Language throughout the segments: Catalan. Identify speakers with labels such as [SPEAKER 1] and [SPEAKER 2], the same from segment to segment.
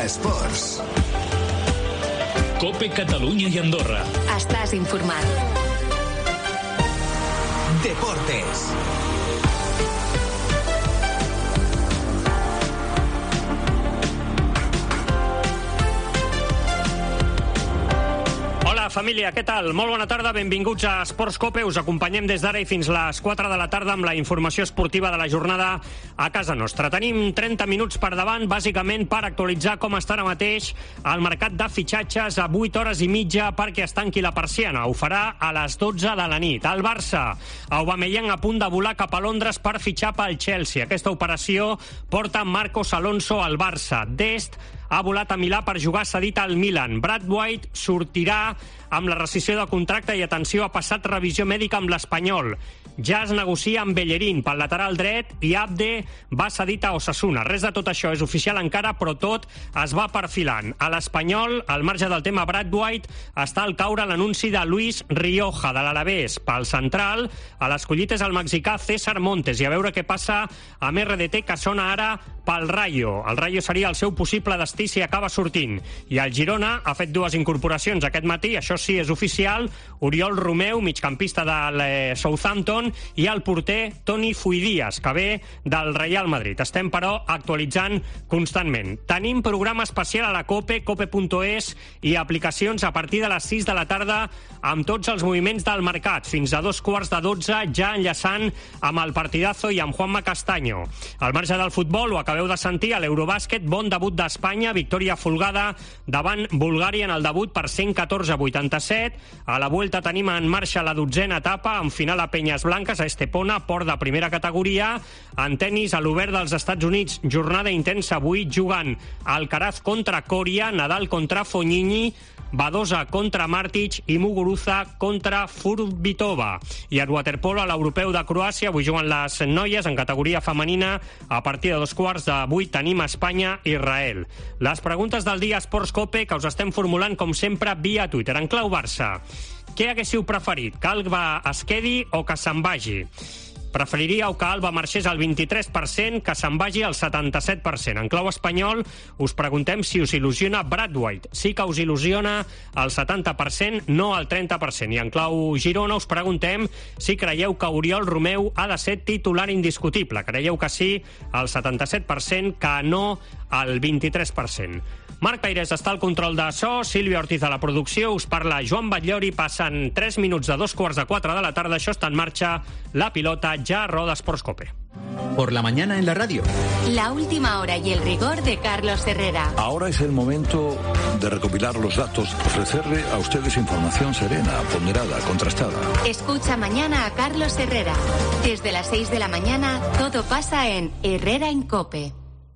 [SPEAKER 1] Esports.
[SPEAKER 2] COPE Catalunya i Andorra.
[SPEAKER 3] Estàs informat.
[SPEAKER 1] Deportes.
[SPEAKER 4] Hola, família, què tal? Molt bona tarda, benvinguts a Esports COPE. Us acompanyem des d'ara i fins les 4 de la tarda amb la informació esportiva de la jornada a casa nostra. Tenim 30 minuts per davant, bàsicament per actualitzar com està ara mateix el mercat de fitxatges a 8 hores i mitja perquè es tanqui la persiana. Ho farà a les 12 de la nit. El Barça, Aubameyang a punt de volar cap a Londres per fitxar pel Chelsea. Aquesta operació porta Marcos Alonso al Barça. Dest ha volat a Milà per jugar cedit al Milan. Brad White sortirà amb la rescissió de contracte i, atenció, ha passat revisió mèdica amb l'Espanyol. Ja es negocia amb Bellerín pel lateral dret i Abde va cedit a Osasuna. Res de tot això és oficial encara, però tot es va perfilant. A l'Espanyol, al marge del tema Brad White, està al caure l'anunci de Luis Rioja, de l'Alavés. Pel central, a l'escollit és el mexicà César Montes. I a veure què passa amb RDT, que sona ara pel Rayo. El Rayo seria el seu possible destí si acaba sortint. I el Girona ha fet dues incorporacions aquest matí, això sí, és oficial. Oriol Romeu, migcampista del Southampton, i el porter Toni Fuidías, que ve del Real Madrid. Estem, però, actualitzant constantment. Tenim programa especial a la COPE, cope.es, i aplicacions a partir de les 6 de la tarda amb tots els moviments del mercat, fins a 11:45, ja enllaçant amb el partidazo i amb Juanma Castaño. Al marge del futbol, ho acabeu de sentir, a l'Eurobàsquet, bon debut d'Espanya, victòria folgada davant Bulgària en el debut per 114-87. A la Vuelta tenim en marxa la 12a etapa, amb final a Penyes Blanques, a Estepona, port de primera categoria. En tenis, a l'Obert dels Estats Units, jornada intensa avui, jugant Alcaraz contra Coria, Nadal contra Fognini, Badosa contra Martic i Muguruza contra Furbitova. I al waterpolo, a l'Europeu de Croàcia, avui juguen les noies en categoria femenina. A partir de 2:15 tenim Espanya-Israel. Les preguntes del dia Esports COPE, que us estem formulant, com sempre, via Twitter. En clau Barça, què haguéssiu preferit? Que Alba es quedi o que se'n vagi? Preferiríeu que Alba marxés al 23%, que se'n vagi al 77%. En clau espanyol, us preguntem si us il·lusiona Brad White. Sí que us il·lusiona al 70%, no al 30%. I en clau Girona us preguntem si creieu que Oriol Romeu ha de ser titular indiscutible. Creieu que sí al 77%, que no al 23%. Marc Peirés està al control de so, Sílvia Ortiz a la producció, us parla Joan Batllori. Passen 3 minuts de 2:15 de la tarda, això està en marxa, la pilota ja roda Esports COPE.
[SPEAKER 5] Por la mañana en la radio.
[SPEAKER 3] La última hora y el rigor de Carlos Herrera.
[SPEAKER 6] Ahora es el momento de recopilar los datos, ofrecerle a ustedes información serena, ponderada, contrastada.
[SPEAKER 3] Escucha mañana a Carlos Herrera. Desde las 6 de la mañana, todo pasa en Herrera en COPE.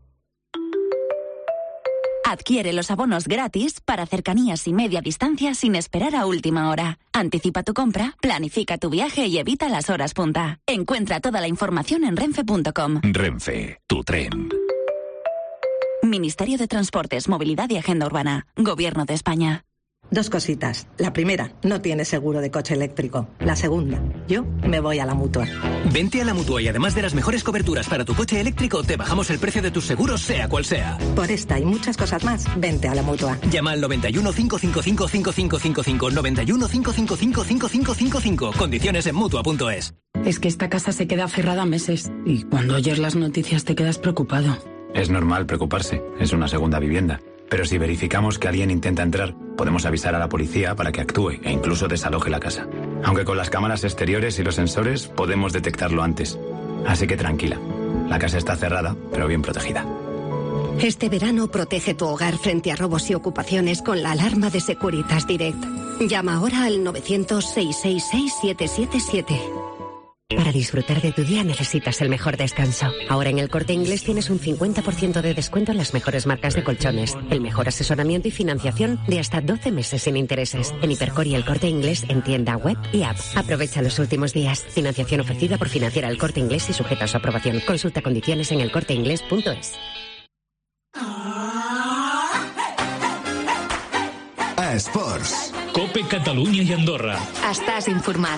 [SPEAKER 7] Adquiere los abonos gratis para cercanías y media distancia sin esperar a última hora. Anticipa tu compra, planifica tu viaje y evita las horas punta. Encuentra toda la información en renfe.com.
[SPEAKER 2] Renfe, tu tren.
[SPEAKER 7] Ministerio de Transportes, Movilidad y Agenda Urbana. Gobierno de España.
[SPEAKER 8] Dos cositas. La primera, no tienes seguro de coche eléctrico. La segunda, yo me voy a la Mutua.
[SPEAKER 5] Vente a la Mutua y además de las mejores coberturas para tu coche eléctrico, te bajamos el precio de tus seguros, sea cual sea.
[SPEAKER 8] Por esta y muchas cosas más, vente a la Mutua.
[SPEAKER 5] Llama al 91 555 5555, 91 555 5555. Condiciones en Mutua.es.
[SPEAKER 9] Es que esta casa se queda cerrada meses y cuando oyes las noticias te quedas preocupado.
[SPEAKER 10] Es normal preocuparse, es una segunda vivienda. Pero si verificamos que alguien intenta entrar, podemos avisar a la policía para que actúe e incluso desaloje la casa. Aunque con las cámaras exteriores y los sensores podemos detectarlo antes. Así que tranquila, la casa está cerrada, pero bien protegida.
[SPEAKER 11] Este verano protege tu hogar frente a robos y ocupaciones con la alarma de Securitas Direct. Llama ahora al 900-666-777.
[SPEAKER 12] Para disfrutar de tu día necesitas el mejor descanso. Ahora en El Corte Inglés tienes un 50% de descuento en las mejores marcas de colchones, el mejor asesoramiento y financiación de hasta 12 meses sin intereses. En Hipercor y El Corte Inglés en tienda, web y app. Aprovecha los últimos días. Financiación ofrecida por Financiera El Corte Inglés y sujeta a su aprobación. Consulta condiciones en elcorteinglés.es.
[SPEAKER 1] Esports.
[SPEAKER 2] COPE Catalunya i Andorra.
[SPEAKER 3] Estàs informat.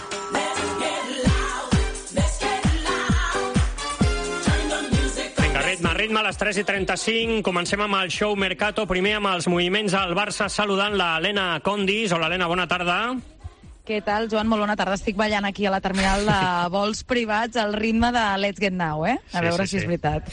[SPEAKER 4] ritme a les 3:35. Comencem amb el show Mercato. Primer amb els moviments al Barça, saludant l'Helena Condis. Hola, Helena, bona tarda.
[SPEAKER 13] Què tal, Joan? Molt bona tarda. Estic ballant aquí a la terminal de vols privats al ritme de Let's Get Now, A veure si és veritat.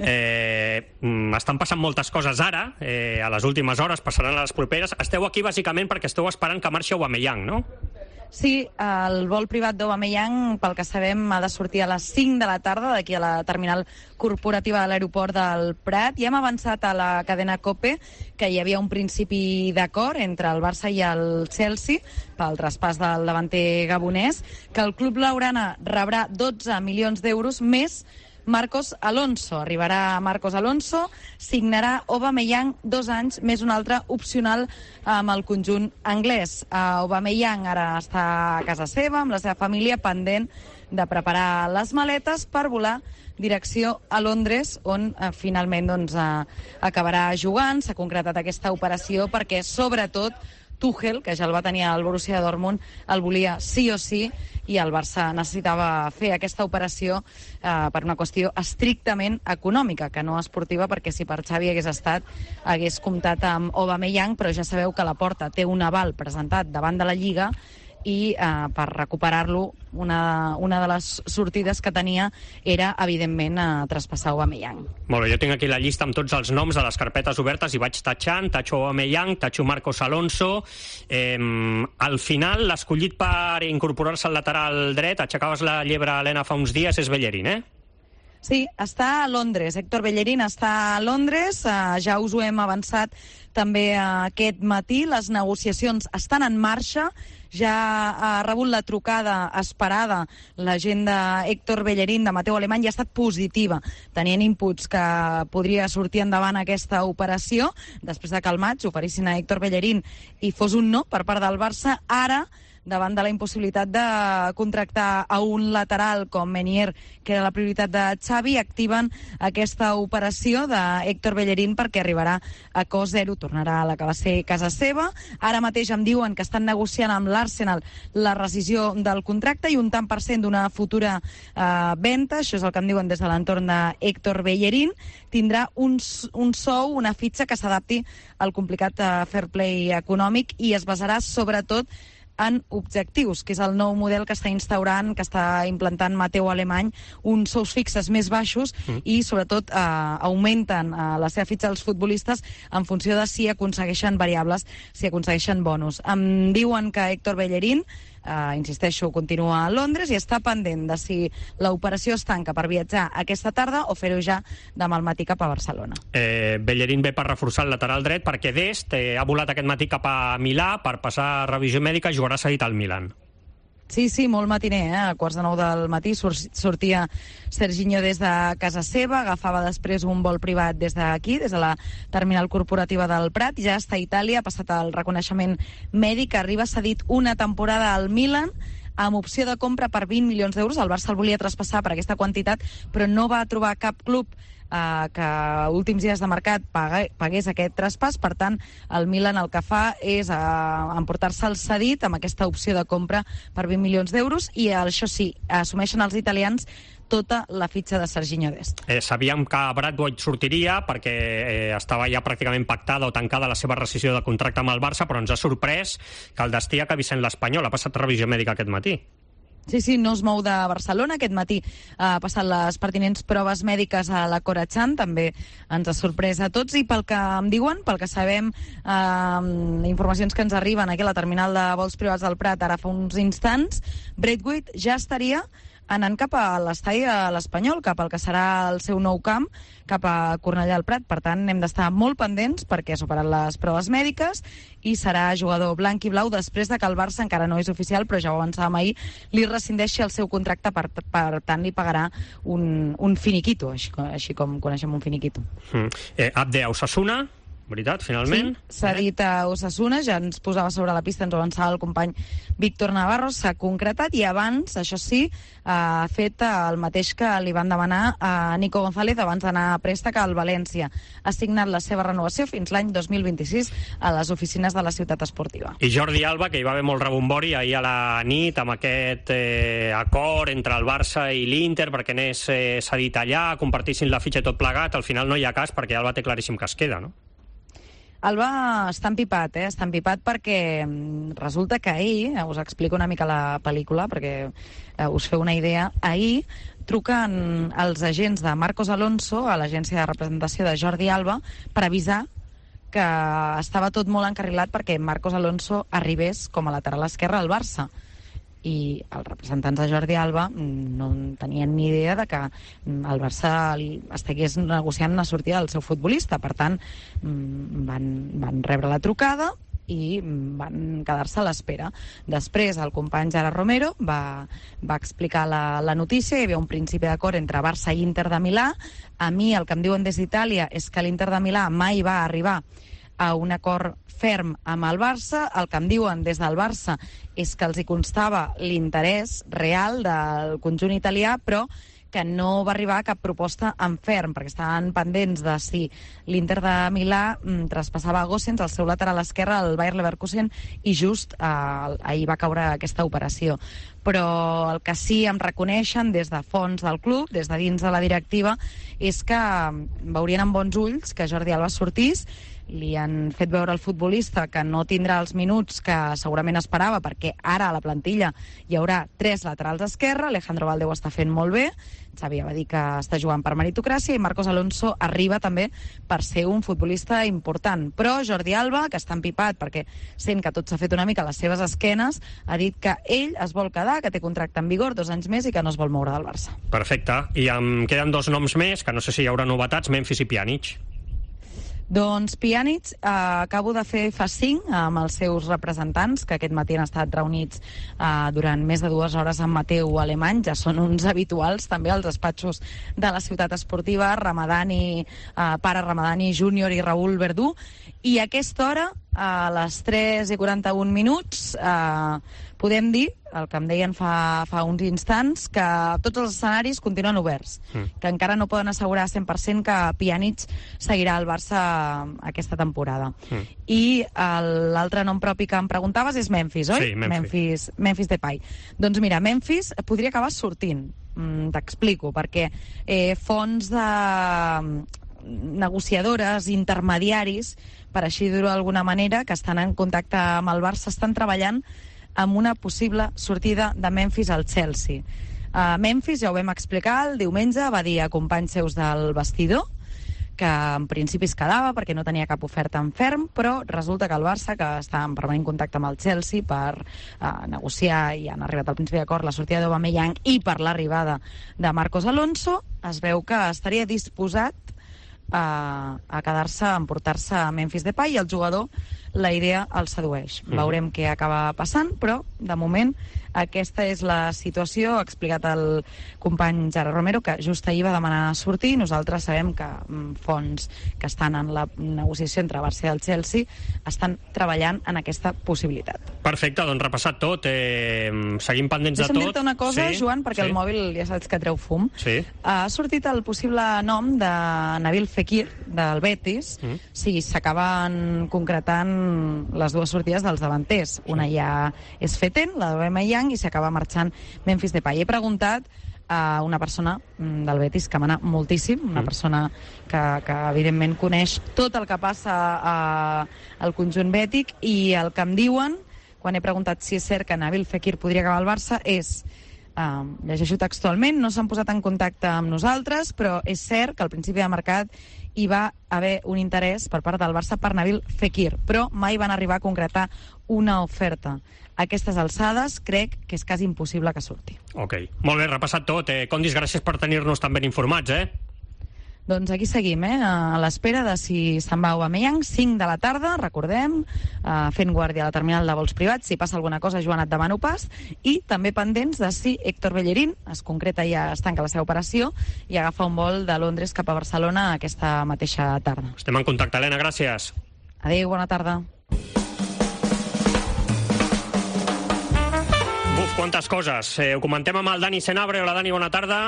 [SPEAKER 4] Estan passant moltes coses ara, a les últimes hores, passaran a les properes. Esteu aquí bàsicament perquè esteu esperant que marxi Aubameyang, no?
[SPEAKER 13] Sí, el vol privat d'Aubameyang, pel que sabem, ha de sortir a les 5 de la tarda d'aquí a la terminal corporativa de l'aeroport del Prat. I hem avançat a la cadena COPE que hi havia un principi d'acord entre el Barça i el Chelsea pel traspàs del davanter gabonès, que el club blaugrana rebrà 12 milions d'euros més Marcos Alonso. Arribarà Marcos Alonso, signarà Aubameyang 2 anys, més un altre opcional amb el conjunt anglès. Aubameyang ara està a casa seva, amb la seva família, pendent de preparar les maletes per volar direcció a Londres, on finalment acabarà jugant. S'ha concretat aquesta operació perquè, sobretot, Tuchel, que ja el va tenir al Borussia Dortmund, el volia sí o sí, i el Barça necessitava fer aquesta operació per una qüestió estrictament econòmica, que no esportiva, perquè si per Xavi hagués estat, hagués comptat amb Aubameyang, però ja sabeu que la Porta té un aval presentat davant de la Lliga i per recuperar-lo una de les sortides que tenia era, evidentment, traspassar Aubameyang.
[SPEAKER 4] Molt bé, jo tinc aquí la llista amb tots els noms de les carpetes obertes i vaig tatxant, tatxo Aubameyang, tatxo Marcos Alonso. Al final, l'escollit per incorporar-se al lateral dret, aixecaves la llebre, Helena, fa uns dies, és Bellerín,
[SPEAKER 13] Sí, està a Londres. Héctor Bellerín està a Londres. Ja us ho hem avançat també aquest matí. Les negociacions estan en marxa. Ja ha rebut la trucada esperada l'agent d'Héctor Bellerín, de Mateu Alemany, i ha estat positiva, tenint inputs que podria sortir endavant aquesta operació. Després de que al maig oferissin a Héctor Bellerín i fos un no per part del Barça, ara, davant de la impossibilitat de contractar a un lateral com Meunier, que era la prioritat de Xavi, activen aquesta operació d'Héctor Bellerín perquè arribarà a cost zero, tornarà a la que va ser casa seva. Ara mateix em diuen que estan negociant amb l'Arsenal la rescisió del contracte i un tant per cent d'una futura venda, això és el que em diuen des de l'entorn d'Héctor Bellerín. Tindrà un sou, una fitxa que s'adapti al complicat fair play econòmic i es basarà sobretot en objectius, que és el nou model que està instaurant, que està implantant Mateu Alemany, uns sous fixes més baixos i, sobretot, augmenten la seva fitxa dels futbolistes en funció de si aconsegueixen variables, si aconsegueixen bonus. Em diuen que Héctor Bellerín, insisteixo, continua a Londres i està pendent de si l'operació es tanca per viatjar aquesta tarda o fer-ho ja demà al matí cap a Barcelona.
[SPEAKER 4] Bellerín ve per reforçar el lateral dret perquè Dest ha volat aquest matí cap a Milà per passar revisió mèdica i jugarà cedit al Milan.
[SPEAKER 13] Sí, molt matiner, A quarts de 9 del matí sortia Serginho des de casa seva, agafava després un vol privat des d'aquí, des de la terminal corporativa del Prat, ja està a Itàlia, ha passat el reconeixement mèdic, arriba cedit una temporada al Milan, amb opció de compra per 20 milions d'euros. El Barça el volia traspassar per aquesta quantitat, però no va trobar cap club que últims dies de mercat pagués aquest traspàs. Per tant, el Milan el que fa és emportar-se el cedit amb aquesta opció de compra per 20 milions d'euros i això sí, assumeixen els italians tota la fitxa de Serginho Dest.
[SPEAKER 4] Sabíem que Braithwaite sortiria perquè estava ja pràcticament pactada o tancada la seva rescisió de contracte amb el Barça, però ens ha sorprès que el destí acabi sent l'Espanyol. Ha passat revisió mèdica aquest matí.
[SPEAKER 13] Sí, no es mou de Barcelona. Aquest matí ha passat les pertinents proves mèdiques a la Corachan, també ens ha sorprès a tots, i pel que em diuen, pel que sabem, informacions que ens arriben aquí a la terminal de vols privats del Prat ara fa uns instants, Braithwaite ja estaria anant cap a l'estadi de l'Espanyol, cap al que serà el seu nou camp, cap a Cornellà del Prat. Per tant, hem d'estar molt pendents perquè ha superat les proves mèdiques i serà jugador blanc i blau després de que el Barça, encara no és oficial, però ja ho avançàvem ahir, li rescindeixi el seu contracte, per tant li pagarà un finiquito, així com coneixem un finiquito.
[SPEAKER 4] Abde, Osasuna? veritat, finalment?
[SPEAKER 13] Sí, s'ha dit a Osasuna, ja ens posava sobre la pista, ens ho avançava el company Víctor Navarro, s'ha concretat i abans, això sí, ha fet el mateix que li van demanar a Nico González abans d'anar a préstec al València. Ha signat la seva renovació fins l'any 2026 a les oficines de la ciutat esportiva.
[SPEAKER 4] I Jordi Alba, que hi va haver molt rebombori ahir a la nit amb aquest acord entre el Barça i l'Inter perquè anés cedit allà, compartissin la fitxa i tot plegat, al final no hi ha cas perquè Alba té claríssim que es queda, no?
[SPEAKER 13] Alba està empipat, està empipat perquè resulta que ahir, us explico una mica la pel·lícula perquè us feu una idea, ahir truquen els agents de Marcos Alonso a l'agència de representació de Jordi Alba per avisar que estava tot molt encarrilat perquè Marcos Alonso arribés com a lateral esquerre al Barça. I els representants de Jordi Alba no tenien ni idea de que el Barça estigués negociant una sortida del seu futbolista. Per tant, van rebre la trucada i van quedar-se a l'espera. Després, el company Gerard Romero va explicar la notícia. Hi havia un principi d'acord entre Barça i Inter de Milà. A mi el que em diuen des d'Itàlia és que l'Inter de Milà mai va arribar a un acord ferm amb el Barça. El que em diuen des del Barça és que els hi constava l'interès real del conjunt italià, però que no va arribar a cap proposta en ferm, perquè estaven pendents de si l'Inter de Milà traspassava a Gosens, el seu lateral esquerre, al Bayer Leverkusen, i just ahir va caure aquesta operació. Però el que sí em reconeixen des de fons del club, des de dins de la directiva, és que veurien amb bons ulls que Jordi Alba sortís. Li han fet veure al futbolista que no tindrà els minuts que segurament esperava, perquè ara a la plantilla hi haurà 3 laterals esquerra. Alejandro Valde ho està fent molt bé, Xavi va dir que està jugant per meritocràcia, i Marcos Alonso arriba també per ser un futbolista important. Però Jordi Alba, que està empipat perquè sent que tot s'ha fet una mica a les seves esquenes, ha dit que ell es vol quedar, que té contracte en vigor 2 anys més i que no es vol moure del Barça.
[SPEAKER 4] Perfecte. I em queden 2 noms més, que no sé si hi haurà novetats, Memphis i Pjanic.
[SPEAKER 13] Doncs Pjanic, acabo de fer fast-sync amb els seus representants, que aquest matí han estat reunits durant més de 2 hores amb Mateu Alemany. Ja són uns habituals també als despatxos de la ciutat esportiva, pare Ramadani Júnior i Raúl Verdú. I a aquesta hora, a les 3:41, podem dir, el que em deien fa uns instants, que tots els escenaris continuen oberts, que encara no poden assegurar 100% que Pjanic seguirà al Barça aquesta temporada. I l'altre nom propi que em preguntaves és Memphis, oi?
[SPEAKER 4] Sí,
[SPEAKER 13] Memphis Depay. Doncs mira, Memphis podria acabar sortint. T'explico, perquè fonts de negociadores, intermediaris, per així dir-ho d'alguna manera, que estan en contacte amb el Barça, estan treballant amb una possible sortida de Memphis al Chelsea. Memphis, ja ho vam explicar, el diumenge va dir a companys seus del vestidor que en principi es quedava perquè no tenia cap oferta en ferm, però resulta que el Barça, que està en permanent contacte amb el Chelsea per negociar, i han arribat al principi d'acord, la sortida d'Aubameyang i per l'arribada de Marcos Alonso, es veu que estaria disposat a quedar-se, a emportar-se a Memphis Depay, i el jugador la idea el sedueix. Veurem què acaba passant, però de moment aquesta és la situació. Ha explicat el company Gerard Romero que just ahir va demanar sortir. Nosaltres sabem que fonts que estan en la negociació entre Barça i el Chelsea estan treballant en aquesta possibilitat.
[SPEAKER 4] Perfecte, doncs repassat tot. Seguim pendents de tot.
[SPEAKER 13] Deixa'm dir-te una cosa, Joan, perquè el mòbil ja saps que treu fum. Ha sortit el possible nom de Nabil Fekir, del Betis, si s'acaben concretant les 2 sortides dels davanters. Una ja és fetent, la d'Aubameyang, i s'acaba marxant Memphis Depay. He preguntat a una persona del Betis que mana moltíssim, una persona que evidentment coneix tot el que passa al conjunt bètic, i el que em diuen, quan he preguntat si és cert que Nabil Fekir podria acabar al Barça, és, llegeixo textualment, no s'han posat en contacte amb nosaltres, però és cert que al principi de mercat hi va haver un interès per part del Barça per Nabil Fekir, però mai van arribar a concretar una oferta. A aquestes alçades crec que és quasi impossible que surti.
[SPEAKER 4] Ok, molt bé, repassat tot. Condis, gràcies per tenir-nos tan ben informats,
[SPEAKER 13] Doncs aquí seguim, a l'espera de si se'n va Aubameyang. 5 de la tarda, recordem, fent guàrdia a la terminal de vols privats. Si passa alguna cosa, Joan, et demano pas. I també pendents de si Héctor Bellerín es concreta, ja es tanca la seva operació i agafa un vol de Londres cap a Barcelona aquesta mateixa tarda.
[SPEAKER 4] Estem en contacte, Helena, gràcies.
[SPEAKER 13] Adéu, bona tarda.
[SPEAKER 4] Buf, quantes coses. Ho comentem amb el Dani Senabre. Hola, Dani, bona tarda.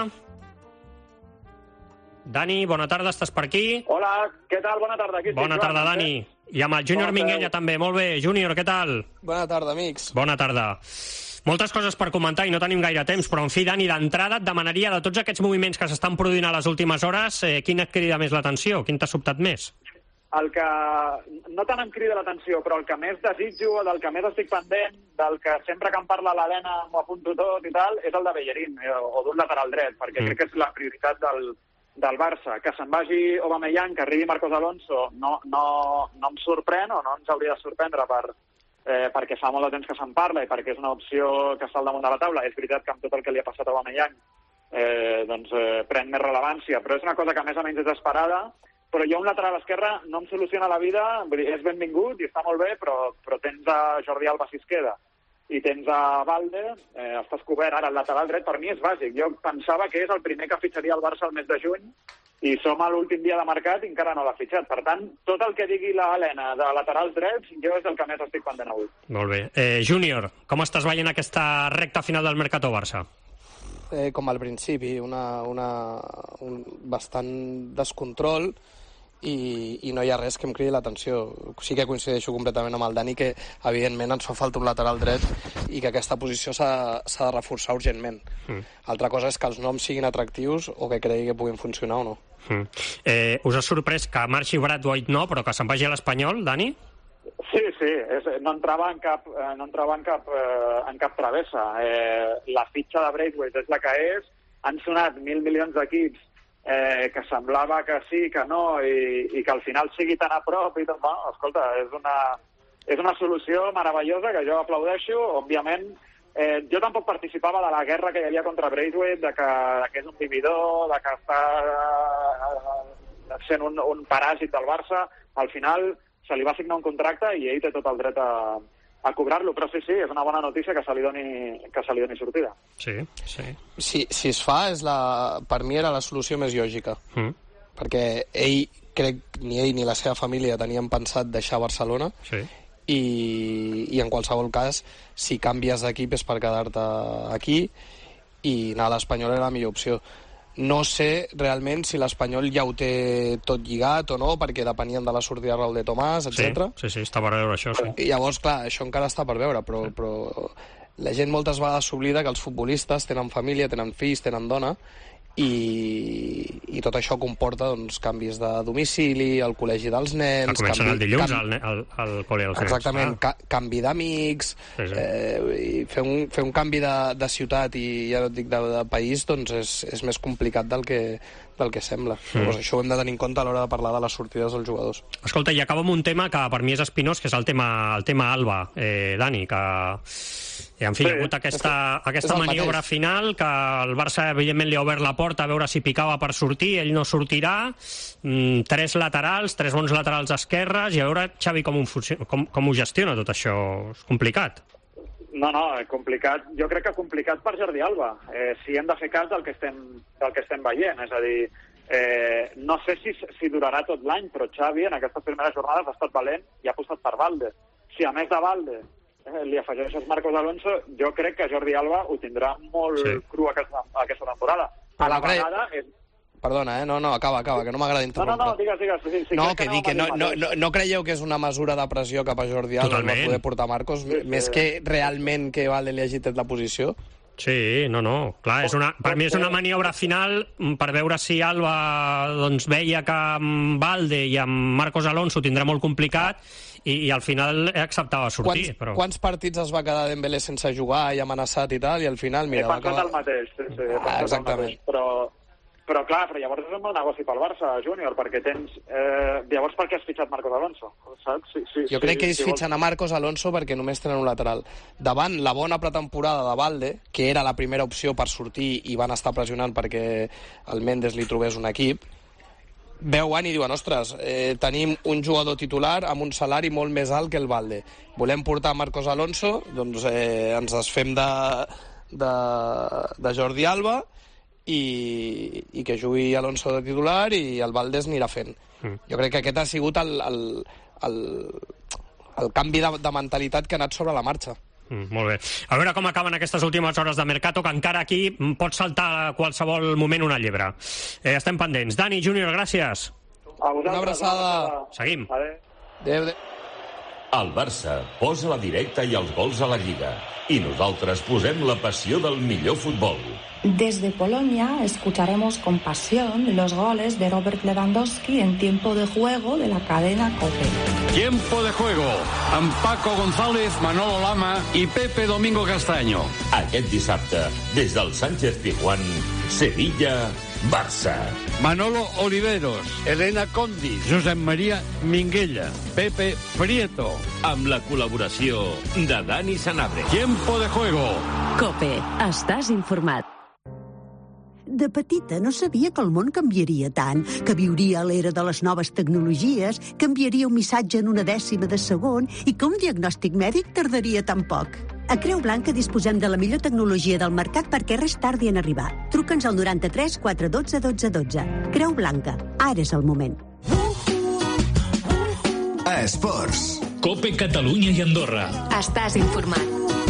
[SPEAKER 4] Dani, bona tarda, estàs per aquí?
[SPEAKER 14] Hola, què tal? Bona tarda. Aquí
[SPEAKER 4] bona tarda, Dani. I amb el Júnior Minguella també. Molt bé. Júnior, què tal?
[SPEAKER 15] Bona tarda, amics.
[SPEAKER 4] Bona tarda. Moltes coses per comentar i no tenim gaire temps, però en fi, Dani, d'entrada et demanaria de tots aquests moviments que s'estan produint a les últimes hores, quin et crida més l'atenció? Quin t'ha sobtat més?
[SPEAKER 14] El que no tant em crida l'atenció, però el que més desitjo, del que més estic pendent, del que sempre que em parla l'Helena m'ho apunto tot i tal, és el de Bellerín, o d'un lateral dret, perquè crec que és la prioritat del Barça. Que se'n vagi Aubameyang, que arribi Marcos Alonso, no em sorprèn, o no ens hauria de sorprendre perquè fa molt de temps que se'n parla i perquè és una opció que està al damunt de la taula. És veritat que amb tot el que li ha passat a Aubameyang pren més rellevància, però és una cosa que més o menys és esperada. Però jo un lateral esquerre no em soluciona la vida, és benvingut i està molt bé, però tens a Jordi Alba si es queda i tens a Valde, estàs cobert. Ara, el lateral dret per mi és bàsic. Jo pensava que és el primer que fitxaria el Barça el mes de juny i som a l'últim dia de mercat i encara no l'ha fitxat. Per tant, tot el que digui la Helena de laterals drets, jo és el que més estic pendent avui.
[SPEAKER 4] Molt bé. Júnior, com estàs veient aquesta recta final del Mercato Barça?
[SPEAKER 15] Com al principi, un bastant descontrol i no hi ha res que em cridi l'atenció. Sí que coincideixo completament amb el Dani que, evidentment, ens fa falta un lateral dret i que aquesta posició s'ha de reforçar urgentment. Altra cosa és que els noms siguin atractius o que cregui que puguin funcionar o no.
[SPEAKER 4] Us ha sorprès que marxi Braithwaite però que se'n vagi a l'Espanyol, Dani?
[SPEAKER 14] Sí, no entrava en cap travessa. La fitxa de Braithwaite és la que és. Han sonat 1.000 milions d'equips que semblava que sí, que no, i que al final sigui tan a prop i tot. Bueno, escolta, és una solució meravellosa que jo aplaudeixo. Òbviament, jo tampoc participava de la guerra que hi havia contra Braithwaite, de que és un vividor, de que està sent un paràsit del Barça. Al final se li va signar un contracte i ell té tot el dret a cobrar-lo, però sí, és una bona notícia que se li doni sortida.
[SPEAKER 4] Sí.
[SPEAKER 15] Si es fa, per mi era la solució més lògica, perquè ell, crec, ni ell ni la seva família tenien pensat deixar Barcelona, i en qualsevol cas, si canvies d'equip és per quedar-te aquí, i anar a l'Espanyol era la millor opció. No sé realment si l'Espanyol ja ho té tot lligat o no, perquè depenien de la sortida de Raúl de Tomàs, etc.
[SPEAKER 4] Sí, està per veure això, sí.
[SPEAKER 15] I llavors, clar, això encara està per veure, però la gent moltes vegades s'oblida que els futbolistes tenen família, tenen fills, tenen dona, i tot això comporta canvis de domicili, el col·legi dels nens...
[SPEAKER 4] Que comencen el dilluns al col·le dels nens.
[SPEAKER 15] Exactament, canvi d'amics, i fer un canvi de ciutat i, ja no et dic, de país, doncs és més complicat del que sembla. Llavors, això ho hem de tenir en compte a l'hora de parlar de les sortides dels jugadors.
[SPEAKER 4] Escolta, i acabo amb un tema que per mi és espinós, que és el tema Alba, Dani, que... En fi, hi ha hagut aquesta maniobra final que el Barça, evidentment, li ha obert la porta a veure si picava per sortir, ell no sortirà, 3 laterals, 3 bons laterals esquerres, i a veure, Xavi, com ho gestiona tot això? És complicat.
[SPEAKER 14] No, complicat. Jo crec que complicat per Jordi Alba, si hem de fer cas del que estem veient. És a dir, no sé si durarà tot l'any, però Xavi en aquestes primeres jornades ha estat valent i ha apostat per Valde. Si a més de Valde li afegeixes Marcos Alonso, jo crec que Jordi Alba ho tindrà molt cru aquesta temporada. A la vegada...
[SPEAKER 15] Perdona, no, acaba, que no m'agrada interrompre.
[SPEAKER 14] No, digues.
[SPEAKER 15] No, que dic que no creieu que és una mesura de pressió cap a Jordi Alba per poder portar Marcos, més que realment que Valde li hagi tret la posició?
[SPEAKER 4] Sí, no, clar, per mi és una maniobra final per veure si Alba veia que amb Valde i amb Marcos Alonso tindrà molt complicat i al final acceptava sortir.
[SPEAKER 15] Quants partits es va quedar Dembélé sense jugar i amenaçat i tal, i al final, mira...
[SPEAKER 14] He pensat el mateix, sí.
[SPEAKER 15] Exactament.
[SPEAKER 14] Però clar, llavors és un bon negoci pel Barça, Júnior, perquè tens... Llavors per què has fitxat Marcos Alonso? Saps?
[SPEAKER 15] Jo crec que ells fitxen a Marcos Alonso perquè només tenen un lateral. Davant la bona pretemporada de Valde, que era la primera opció per sortir i van estar pressionant perquè el Mendes li trobés un equip, veuen i diuen, ostres, tenim un jugador titular amb un salari molt més alt que el Balde. Volem portar Marcos Alonso, doncs ens desfem de Jordi Alba i que jugui Alonso de titular i el Balde es anirà fent. Jo crec que aquest ha sigut el canvi de mentalitat que ha anat sobre la marxa.
[SPEAKER 4] Molt bé. A veure com acaben aquestes últimes hores de Mercato, que encara aquí pot saltar a qualsevol moment una llebre. Estem pendents. Dani, Júnior, gràcies.
[SPEAKER 15] Una abraçada.
[SPEAKER 4] Seguim.
[SPEAKER 15] Adéu.
[SPEAKER 16] El Barça posa la directa i els gols a la Lliga. I nosaltres posem la passió del millor futbol.
[SPEAKER 17] Desde Polonia escucharemos con pasión los goles de Robert Lewandowski en tiempo de juego de la cadena COPE.
[SPEAKER 18] Tiempo de juego amb Paco González, Manolo Lama i Pepe Domingo Castaño.
[SPEAKER 16] Aquest dissabte, des del Sánchez Pizjuán, Sevilla, Barça.
[SPEAKER 18] Manolo Oliveros, Elena Condi, Josep María Minguella, Pepe Prieto.
[SPEAKER 16] Amb la col·laboració de Dani Sanabria.
[SPEAKER 18] Tiempo de juego.
[SPEAKER 7] COPE. Estàs informat.
[SPEAKER 19] De petita no sabia que el món canviaria tant, que viuria a l'era de les noves tecnologies, que enviaria un missatge en 1/10 de segon i que un diagnòstic mèdic tardaria tan poc. A Creu Blanca disposem de la millor tecnologia del mercat perquè res tardi en arribar. Truca'ns al 93 412 12 12. Creu Blanca. Ara és el moment.
[SPEAKER 1] Esports.
[SPEAKER 2] COPE Catalunya i Andorra.
[SPEAKER 3] Estàs informat.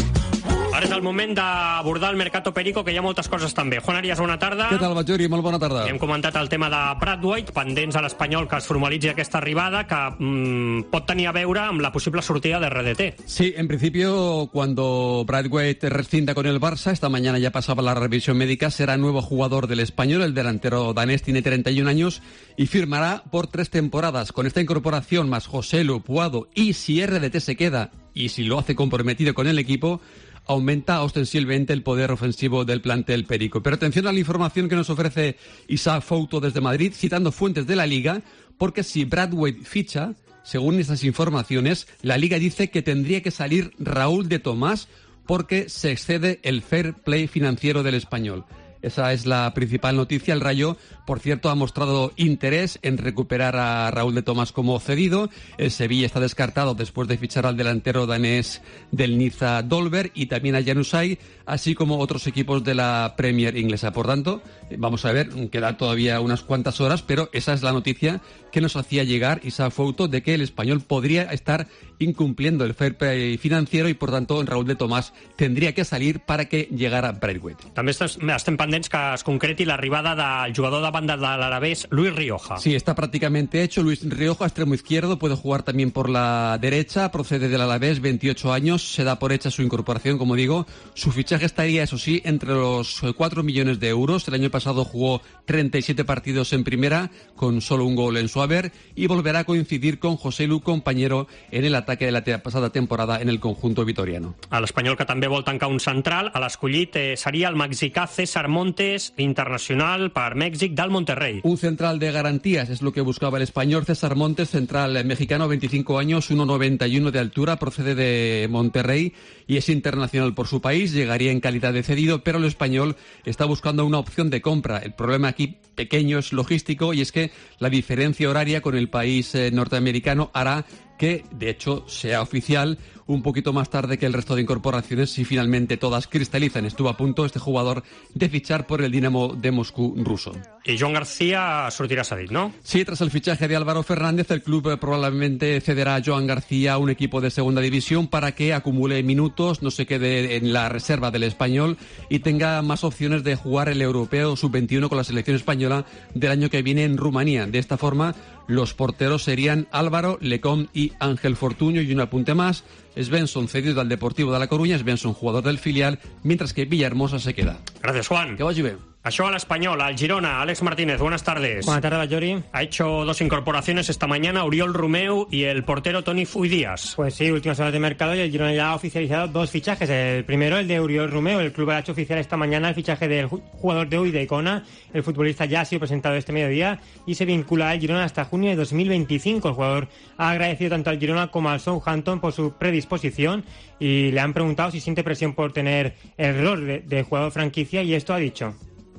[SPEAKER 4] Ara és el moment d'abordar el Mercato Perico, que hi ha moltes coses també. Juan Arias, bona tarda.
[SPEAKER 20] Què tal, Batllori? Molt bona tarda.
[SPEAKER 4] Hem comentat el tema de Braithwaite, pendents a l'Espanyol que es formalitzi aquesta arribada, que pot tenir a veure amb la possible sortida de RDT.
[SPEAKER 20] Sí, en principio, cuando Braithwaite rescinda con el Barça, esta mañana ya pasaba la revisión médica, será nuevo jugador del Español. El delantero danés tiene 31 años y firmará por 3 temporadas. Con esta incorporación, más Joselu, Puado, y si RDT se queda, y si lo hace comprometido con el equipo, aumenta ostensiblemente el poder ofensivo del plantel perico. Pero atención a la información que nos ofrece Isaac Fouto desde Madrid, citando fuentes de la Liga, porque si Braithwaite ficha, según estas informaciones, la Liga dice que tendría que salir Raúl de Tomás porque se excede el fair play financiero del Español. Esa es la principal noticia. El Rayo, por cierto, ha mostrado interés en recuperar a Raúl de Tomás como cedido. El Sevilla está descartado después de fichar al delantero danés del Niza Dolberg y también a Januzaj, así como otros equipos de la Premier inglesa. Por tanto, vamos a ver, queda todavía unas cuantas horas, pero esa es la noticia que nos hacía llegar Isaac Fouto de que el Español podría estar incumpliendo el fair play financiero y, por tanto, Raúl de Tomás tendría que salir para que llegara Braithwaite.
[SPEAKER 4] També estem pendents que es concreti l'arribada del jugador de banda de l'Alavés, Luis Rioja.
[SPEAKER 20] Sí, está prácticamente hecho. Luis Rioja, extremo izquierdo, puede jugar también por la derecha, procede del Alavés, 28 años, se da por hecha su incorporación, como digo. Su fichaje estaría, eso sí, entre los 4 millones de euros. El año pasado jugó 37 partidos en primera, con solo un gol en su haber, y volverá a coincidir con Joselu, compañero en el ataque de la pasada temporada en el conjunto vitoriano.
[SPEAKER 4] A l'Espanyol, que també vol tancar un central, a l'escollit seria el mexicà César Montes, internacional per Mèxic del Monterrey.
[SPEAKER 20] Un central de garantías es lo que buscaba el Español. César Montes, central mexicano, 25 años, 1,91 de altura, procede de Monterrey y es internacional por su país. Llegaría en calidad de cedido, pero el Español está buscando una opción de compra. El problema aquí pequeño es logístico, y es que la diferencia horaria con el país norteamericano hará que, de hecho, sea oficial un poquito más tarde que el resto de incorporaciones, si finalmente todas cristalizan. Estuvo a punto este jugador de fichar por el Dinamo de Moscú ruso.
[SPEAKER 4] Y Joan García sortirá cedit, ¿no?
[SPEAKER 20] Sí, tras el fichaje de Álvaro Fernández, el club probablemente cederá a Joan García a un equipo de segunda división para que acumule minutos, no se quede en la reserva del Español y tenga más opciones de jugar el europeo sub-21 con la selección española del año que viene en Rumanía. De esta forma, los porteros serían Álvaro, Lecom y Ángel Fortuño. Y un apunte más, Svensson cedido al Deportivo de La Coruña, Svensson jugador del filial, mientras que Villahermosa se queda.
[SPEAKER 4] Gracias, Juan.
[SPEAKER 20] Que vagi bé.
[SPEAKER 4] Això al Español, al Girona. Alex Martínez, buenas tardes.
[SPEAKER 21] Buenas tardes, Ballori.
[SPEAKER 4] Ha hecho 2 incorporaciones esta mañana, Oriol Romeu y el portero Toni Fuidías.
[SPEAKER 21] Pues sí, últimas horas de mercado, y el Girona ya ha oficializado 2 fichajes. El primero, el de Oriol Romeu. El club ha hecho oficial esta mañana el fichaje del jugador de hoy de Icona. El futbolista ya ha sido presentado este mediodía y se vincula al Girona hasta junio de 2025. El jugador ha agradecido tanto al Girona como al Southampton por su predisposición y le han preguntado si siente presión por tener el rol de jugador franquicia, y esto ha dicho.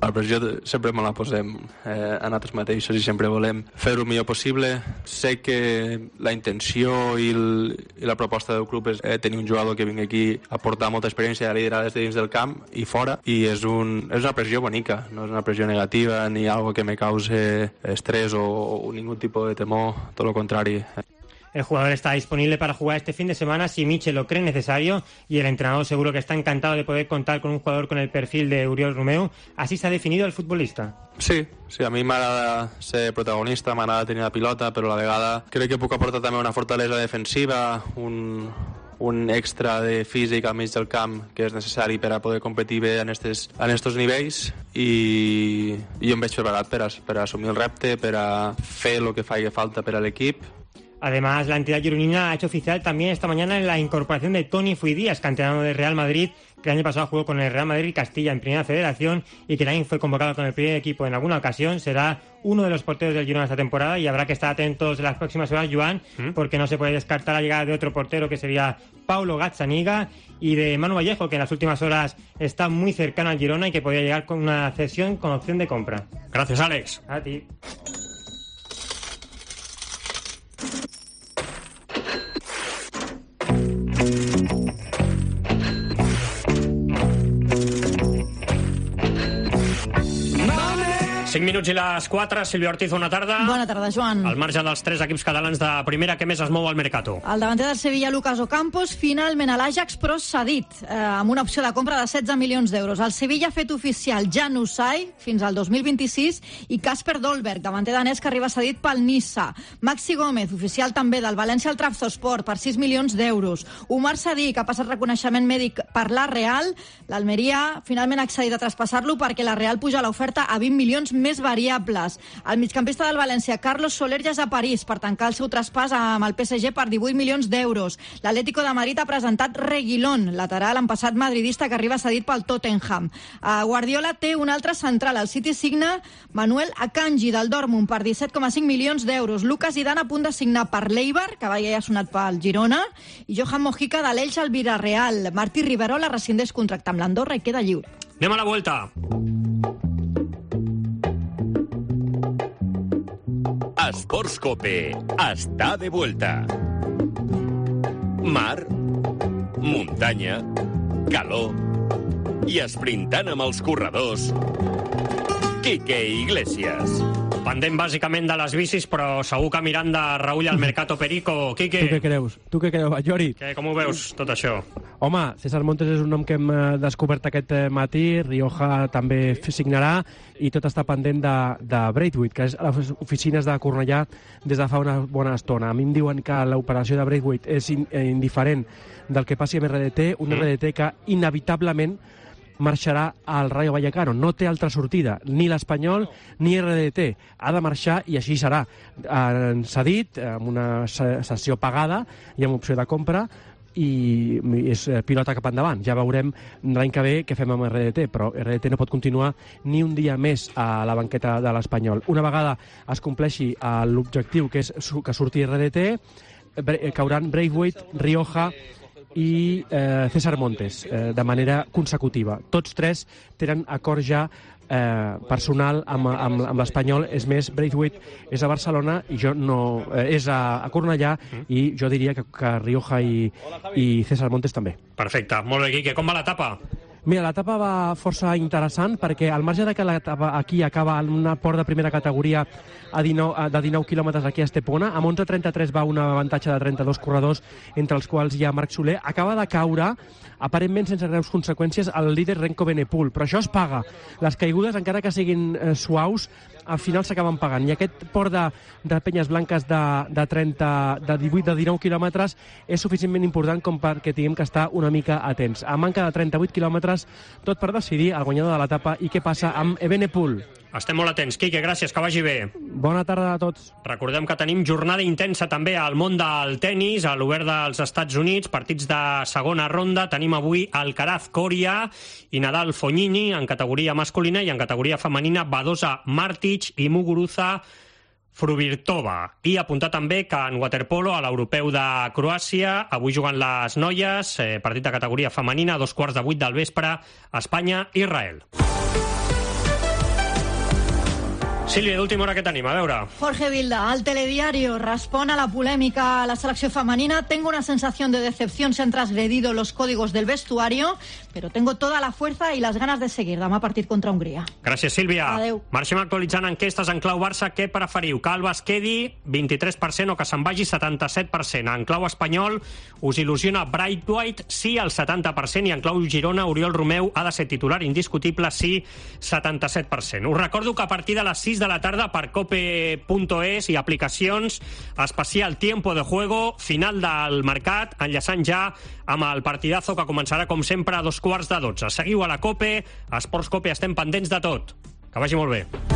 [SPEAKER 15] La pressió sempre me la posem a nosaltres mateixos i sempre volem fer-ho el millor possible. Sé que la intenció i la proposta del club és tenir un jugador que vingui aquí a portar molta experiència i a liderar des de dins del camp i fora, i és una pressió bonica, no és una pressió negativa ni algo que me cause estrés o ningún tipo de temor, todo lo contrario.
[SPEAKER 21] El jugador está disponible para jugar este fin de semana si Michel lo cree necesario, y el entrenador seguro que está encantado de poder contar con un jugador con el perfil de Oriol Romeu. Así se ha definido el futbolista.
[SPEAKER 15] Sí, a mi m'agrada ser protagonista, m'agrada tenir la pilota, però a la vegada crec que puc aportar també una fortalesa defensiva, un extra de físic al mig del camp que és necessari per a poder competir bé en estos nivells, i jo em veig preparat per a assumir el repte, per a fer el que faci falta per a l'equip.
[SPEAKER 21] Además, la entidad gironina ha hecho oficial también esta mañana la incorporación de Toni Fuidías, canterano del Real Madrid, que el año pasado jugó con el Real Madrid y Castilla en Primera Federación y que también fue convocado con el primer equipo en alguna ocasión. Será uno de los porteros del Girona esta temporada y habrá que estar atentos en las próximas horas, Joan, porque no se puede descartar la llegada de otro portero, que sería Paulo Gazzaniga, y de Manu Vallejo, que en las últimas horas está muy cercano al Girona y que podría llegar con una cesión con opción de compra.
[SPEAKER 4] Gracias, Àlex.
[SPEAKER 21] A ti.
[SPEAKER 4] Cinc minuts i les 4. Sílvia Ortiz, bona tarda.
[SPEAKER 6] Bona tarda, Joan.
[SPEAKER 4] Al marge dels 3 equips catalans de primera, què més es mou al Mercato?
[SPEAKER 6] El davanter del Sevilla, Lucas Ocampos, finalment a l'Ajax, però cedit, amb una opció de compra de 16 milions d'euros. El Sevilla ha fet oficial Jan Usai fins al 2026 i Kasper Dolberg, davanter danès, que arriba cedit pel Niça. Maxi Gómez, oficial també del València al Trabzonspor, per 6 milions d'euros. Omar Sadik ha passat reconeixement mèdic per la Real. L'Almeria finalment ha accedit a traspassar-lo perquè la Real puja l'oferta a 20 milions més variables. El migcampista del València, Carlos Soler, ja és a París per tancar el seu traspàs amb el PSG per 18 milions d'euros. L'Atlético de Madrid ha presentat Reguilón, lateral en passat madridista, que arriba cedit pel Tottenham. Guardiola té un altre central. El City signa Manuel Akanji del Dortmund per 17,5 milions d'euros. Lucas Zidane a punt de signar per l'Eibar, que ja ha sonat pel Girona, i Johan Mojica de l'Elx al Villarreal. Martí Riverola rescindeix contracte amb l'Andorra i queda lliure.
[SPEAKER 4] Anem a la vuelta.
[SPEAKER 16] Esports Cope està de vuelta. Mar, muntanya, calor i esprintant amb els corredors, Quique Iglesias.
[SPEAKER 4] Pendent bàsicament de les bicis, però segur que mirant de reull al Mercato Perico. Quique.
[SPEAKER 22] Tu què creus? Jori?
[SPEAKER 4] Com ho veus, tot això?
[SPEAKER 22] Home, César Montes és un nom que hem descobert aquest matí, Rioja també signarà, i tot està pendent de Braithwaite, que és a les oficines de Cornellà des de fa una bona estona. A mi em diuen que l'operació de Braithwaite és indiferent del que passi amb RDT, un RDT que inevitablement marxarà al Rayo Vallecano. No té altra sortida, ni l'Espanyol ni RDT. Ha de marxar i així serà. Cedit, amb una sessió pagada i amb opció de compra, i és pilota cap endavant. Ja veurem l'any que ve què fem amb RDT, però RDT no pot continuar ni un dia més a la banqueta de l'Espanyol. Una vegada es compleixi l'objectiu, que és que surti RDT, cauran Braithwaite, Rioja i César Montes de manera consecutiva. Tots tres tenen acord ja personal amb l'Espanyol. És més, Braithwaite és a Barcelona i jo no, és a Cornellà, i jo diria que Rioja i César Montes també.
[SPEAKER 4] Perfecte, molt bé, Quique. Com va l'etapa?
[SPEAKER 22] Mira, l'etapa va força interessant perquè al marge de que l'etapa aquí acaba en un port de primera categoria de 19 quilòmetres aquí a Estepona, amb 11.33 va un avantatge de 32 corredors, entre els quals hi ha Marc Soler. Acaba de caure, aparentment sense greus conseqüències, el líder Renko Benepul, però això es paga. Les caigudes, encara que siguin suaus, al final s'acaben pagant. I aquest port de Penyes Blanques de 19 quilòmetres és suficientment important com perquè tinguem que estar una mica atents. A manca de 38 quilòmetres, tot per decidir el guanyador de l'etapa i què passa amb Evenepoel.
[SPEAKER 4] Estem molt atents. Quique, gràcies, que vagi bé.
[SPEAKER 22] Bona tarda a tots.
[SPEAKER 4] Recordem que tenim jornada intensa també al món del tennis, a l'Obert dels Estats Units, partits de segona ronda. Tenim avui Alcaraz Coria i Nadal Fognini en categoria masculina, i en categoria femenina Badosa Martic i Muguruza Fruvirtova. I apuntar també que en waterpolo, a l'europeu de Croàcia, avui juguen les noies, partit de categoria femenina, a 7:15 del vespre, Espanya-Israel. Sílvia, d'última hora que tenim, a veure.
[SPEAKER 6] Jorge Vilda, al Telediario, respon a la polèmica a la selecció femenina. Tengo una sensación de decepción, se han transgredido los códigos del vestuario, pero tengo toda la fuerza y las ganas de seguir. Demà partit contra Hongria.
[SPEAKER 4] Gràcies, Sílvia.
[SPEAKER 6] Adéu.
[SPEAKER 4] Marxem actualitzant enquestes en clau Barça. Què preferiu? Que Alba es quedi, 23%, o que se'n vagi, 77%. En clau espanyol, us il·lusiona Braithwaite, sí, al 70%, i en clau Girona, Oriol Romeu ha de ser titular indiscutible, sí, 77%. Us recordo que a partir de les 6 de la tarda per cope.es i aplicacions, especial Tiempo de Juego, final del mercat, enllaçant ja amb el partidazo que començarà, com sempre, a 12:15. Seguiu a la Cope, a Esports Cope, estem pendents de tot. Que vagi molt bé.